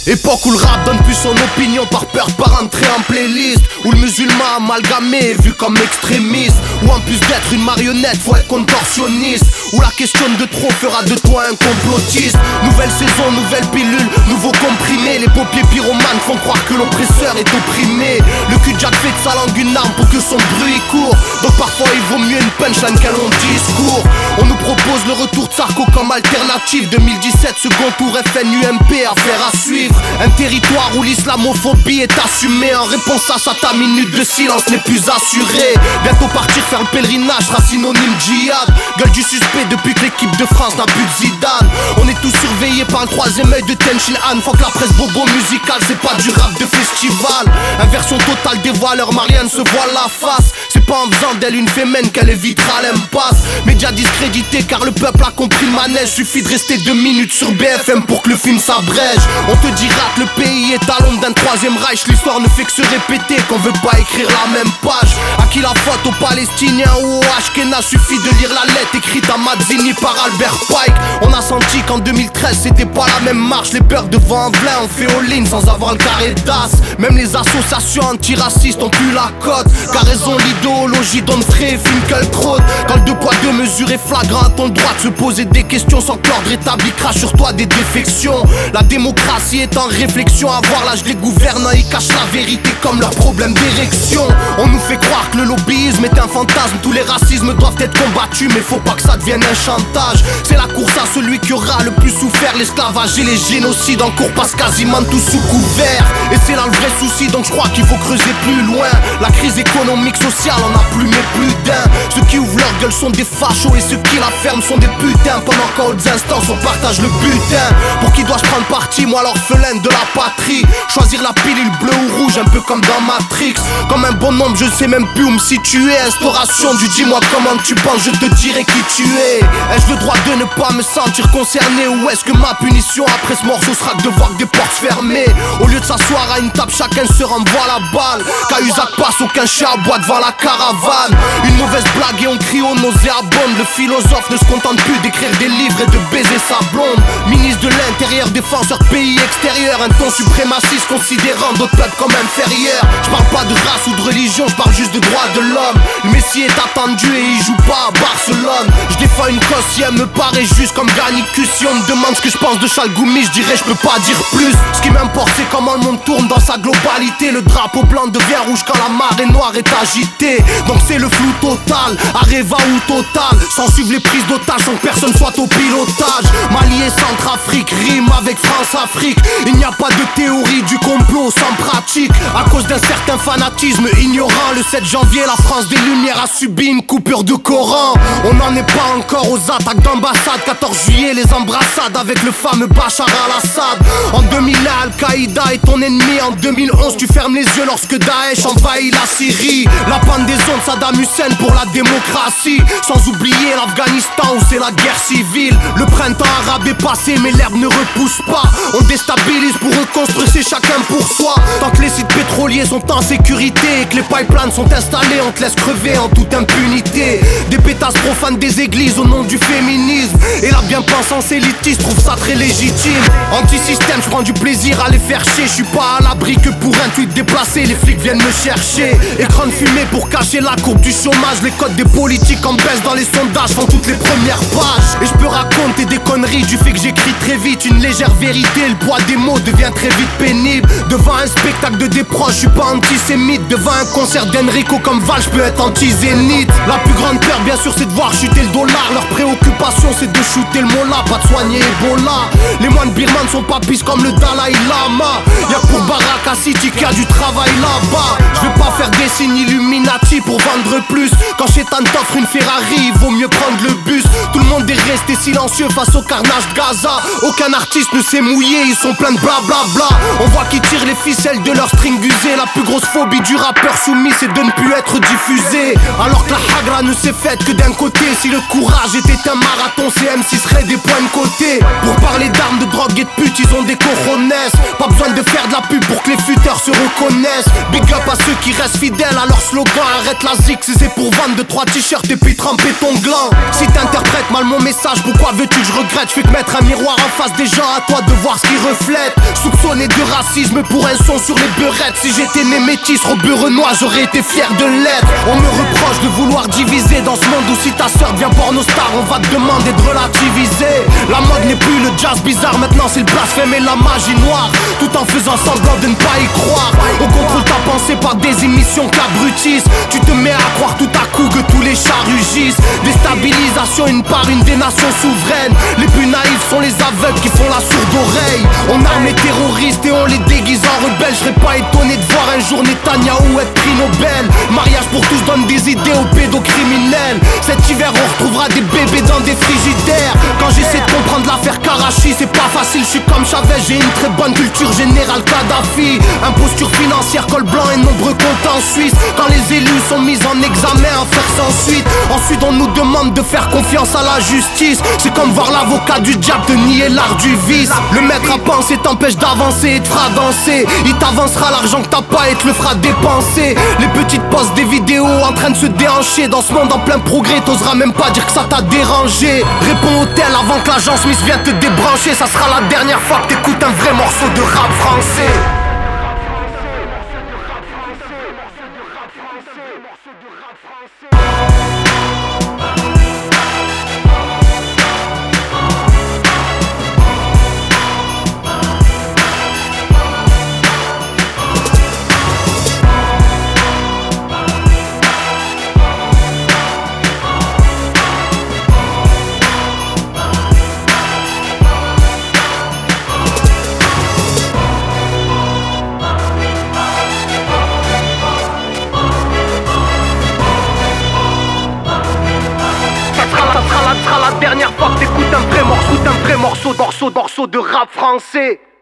Époque où le rap donne plus son opinion par peur de pas rentrer en playlist, où le musulman amalgamé est vu comme extrémiste, où en plus d'être une marionnette faut être contorsionniste, où la question de trop fera de toi un complotiste. Nouvelle saison, nouvelle pilule, nouveau comprimé. Les pompiers pyromanes font croire que l'oppresseur est opprimé. Le cul de Jack fait de sa langue une arme pour que son bruit court. Donc parfois il vaut mieux une punchline qu'un long discours. On nous propose le retour de Sarko comme alternative. 2017 second tour FNUMP, affaire à suivre. Un territoire où l'islamophobie est assumée. En réponse à ça, ta minute de silence n'est plus assurée. Bientôt partir faire le pèlerinage sera synonyme djihad. Gueule du suspect depuis que l'équipe de France n'a plus de Zidane. On est tous surveillés par le troisième œil de Tenchin Han. Faut que la presse bobo musicale, c'est pas du rap de festival. Inversion totale des voileurs, Marianne se voile la face. C'est pas en faisant d'elle une fémène qu'elle évitera l'impasse. Média discrédité car le peuple a compris le manège. Suffit de rester 2 minutes sur BFM pour que le film s'abrège. On te dira que le pays est à l'ombre d'un troisième Reich. L'histoire ne fait que se répéter, qu'on veut pas écrire la même page. À qui la faute, aux Palestiniens ou aux Ashkénazes? Suffit de lire la lettre écrite à Mazzini par Albert Pike. On a senti qu'en 2013 c'était pas la même marche. Les peurs devant un velin ont fait all-in sans avoir le carré d'as. Même les associations antiracistes ont plus la cote, car raison l'idéologie d'Onfray et Finkielkraut. Quand le 2 poids 2 mesures est flagrant, à ton droit de se poser des questions sans que l'ordre établi crache sur toi des défections. La démocratie est en réflexion, à voir l'âge des gouvernants, ils cachent la vérité comme leur problème d'érection. On nous fait croire que le lobbyisme est un fantasme, tous les racismes doivent être combattus, mais faut pas que ça devienne un chantage. C'est la course à celui qui aura le plus souffert, l'esclavage et les génocides en cours passent quasiment tous sous couvert. Et c'est là le vrai souci, donc je crois qu'il faut creuser plus loin. La crise économique, sociale, en a plus mais plus d'un. Ceux qui ouvrent leur gueule sont des fachos et ceux qui la ferment sont des putains. Pendant qu'à autres instances on partage le butin. Pour qui dois-je prendre parti, moi l'orphelin de la patrie? Choisir la pilule bleue ou rouge, un peu comme dans Matrix. Comme un bonhomme, je sais même plus où me situer. Instauration du dis-moi comment tu penses, je te dirai qui tu es. Ai-je le droit de ne pas me sentir concerné, ou est-ce que ma punition après ce morceau sera de voir des portes fermées? Au lieu de s'asseoir à une table, chacun se renvoie la balle. Cahuzac passe, aucun chien aboie devant la caravane. Une mauvaise blague et on crie au nauséabonde. Le philosophe ne se contente plus d'écrire des livres et de baiser sa blonde. Ministre de l'Intérieur, défenseur de pays extérieur, un ton suprémaciste considérant d'autres peuples comme inférieurs. Je parle pas de race ou de religion, je parle juste de droits de l'homme. Le Messie est attendu et il joue pas à Barcelone. Je défends une cause si elle me paraît juste comme Garnicus. Si on me demande ce que je pense de Chalgoumi, je dirais je peux pas dire plus. Ce qui m'importe c'est comment le monde tourne dans sa globalité. Le drapeau blanc devient rouge quand la marée noire est agitée. Donc c'est le flou total, Areva ou total. Sans suivre les prises d'otages, sans que personne soit au pilotage. Mali et Centrafrique, rime avec France-Afrique. Il n'y a pas de théorie du complot sans pratique. À cause d'un certain fanatisme ignorant, le 7 janvier la France des Lumières a subi une coupure de Coran. On n'en est pas encore aux attaques d'ambassade. 14 juillet les embrassades avec le fameux Bachar al-Assad. En 2001 Al-Qaïda est ton ennemi. En 2011 tu fermes les yeux lorsque Daesh envahit la Syrie. La pendaison de Saddam Hussein pour la démocratie. Sans oublier l'Afghanistan où c'est la guerre civile. Le printemps arabe est passé mais l'herbe ne repousse pas. On déstabilise pour reconstruire, c'est chacun pour soi. Tant que les sites pétroliers sont en sécurité et que les pipelines sont installés, on te laisse crever en toute impunité. Des pétasses profanent des églises au nom du féminisme. Et la bien-pensance élitiste trouve ça très légitime. Anti-système, je prends du plaisir à les faire chier. Je suis pas à l'abri que pour un tweet déplacé les flics viennent me chercher. Écran de fumée pour cacher la courbe du chômage. Les codes des politiques en baisse dans les sondages font toutes les premières pages. Et je peux raconter des conneries du fait que j'écris très vite. Une légère vérité, le poids des mots devient très vite pénible. Devant un spectacle de déproche, je suis pas antisémite. Devant un concert d'Enrico comme Val, je peux être anti-zénite. La plus grande peur bien sûr c'est de voir chuter le dollar. Leur préoccupation c'est de shooter le mollah, pas de soigner Ebola. Les moines birmans ne sont pas pisses comme le Dalai Lama. Y'a que pour Baraka City qu'il y a du travail là-bas. Je vais pas faire des signes Illuminati pour vendre plus. Quand Chétan t'offre une Ferrari, il vaut mieux prendre le bus. Tout le monde est resté silencieux face au carnage de Gaza. Aucun artiste ne s'est mouillé, ils sont pleins de blablabla. On voit qu'ils tirent les ficelles de leur string usé. La plus grosse phobie du rappeur soumis c'est de ne plus être diffusé. Alors que la hagra ne s'est faite que d'un côté. Si le courage était un marathon, ces MC seraient des points de côté. Pour parler d'armes, de drogue et de putes, ils ont des cojones. Pas besoin de faire de la pub pour que les futurs se reconnaissent. Big up à ceux qui restent fidèles à leur slogan. Arrête la zik, c'est pour vendre 2-3 t-shirts et puis tremper ton gland. Si t'interprètes mal mon message, pourquoi veux-tu que je regrette? Je fais que mettre un miroir en face des gens, à toi de voir ce qu'ils reflètent. Soupçonné de racisme pour un son sur les beurettes. Si j'étais né métis, rebeu renois, j'aurais été fier de l'être. On me reproche de vouloir diviser dans ce monde où si ta sœur devient pornostar, on va te demander de relativiser. La mode n'est plus le jazz bizarre, maintenant c'est le blasphème et la magie noire, tout en faisant semblant de ne pas y croire. On contrôle ta pensée par des émissions qu'abrutissent. Tu te mets à croire tout à coup que tous les chats rugissent. Déstabilisation une par une des nations souveraines. Les plus naïfs sont les aveugles qui font la sourde oreille. On arme les terroristes et on les déguise en rebelles. Je serais pas étonné de voir un jour Netanyahou être prix Nobel. Mariage pour tous donne des idées aux pédocriminels. Cet hiver on retrouvera des bébés dans des frigidaires. Quand j'essaie de comprendre l'affaire Karachi, c'est pas facile, je suis comme Chavez, j'ai une très bonne culture générale Kadhafi. Imposture financière, col blanc et nombreux comptes en Suisse. Quand les élus sont mis en examen, affaire sans suite. Ensuite on nous demande de faire confiance à la justice. C'est comme voir l'avocat du diable de nier l'art du vice. Le maître à penser t'empêche d'avancer et te fera danser. Il t'avancera l'argent que t'as pas et te le fera dépenser. Les petites postes des vidéos en train de se déhancher. Dans ce monde en plein progrès, t'oseras même pas dire que ça t'a dérangé. Réponds au tel avant que l'agent Smith vienne te débrancher. Ça sera la dernière fois que t'écoutes un vrai morceau de rap français. La dernière fois que t'écoutes un vrai morceau de rap français.